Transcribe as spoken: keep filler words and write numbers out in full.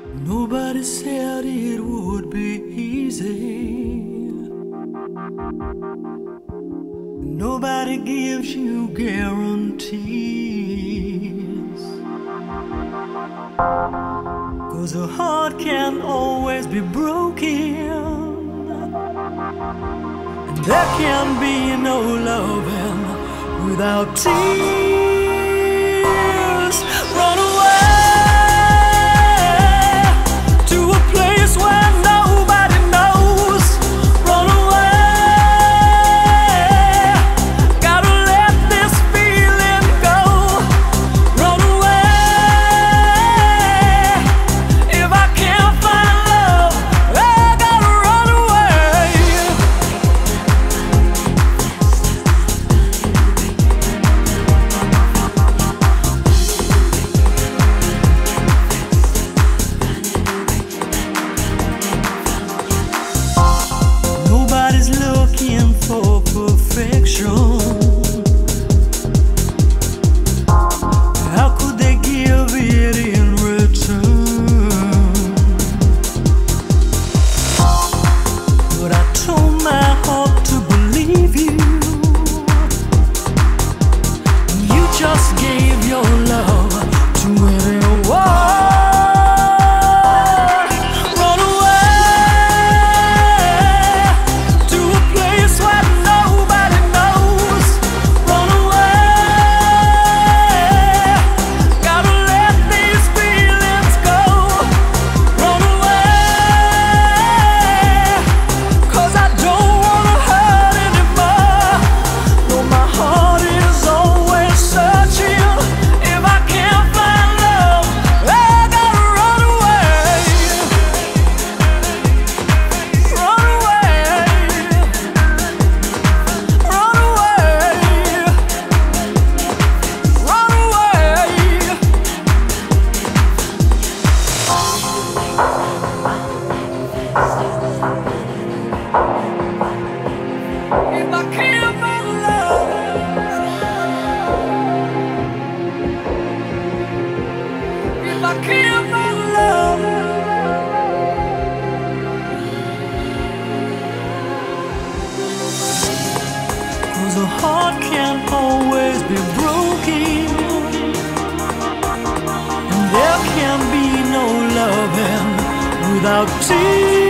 Nobody said it would be easy. Nobody gives you guarantees, 'cause a heart can always be broken, and there can be no loving without tears. Run away to a place where nobody knows. Run away, gotta let this feeling go. Run away, if I can't find love, I gotta run away. Nobody's looking for perfection. How could they give it in return? But I told my heart to believe you. You just gave your love to anyone. Run away to a place where nobody knows. Run away, gotta let these feelings go. Run away, 'cause I don't wanna hurt anymore. No, my heart is always searching. If I can't find love, I gotta run away. Run away, run away, run away. If I can't find love, if I can't find love, 'cause a heart can't always be broken, and there can be no loving without tears.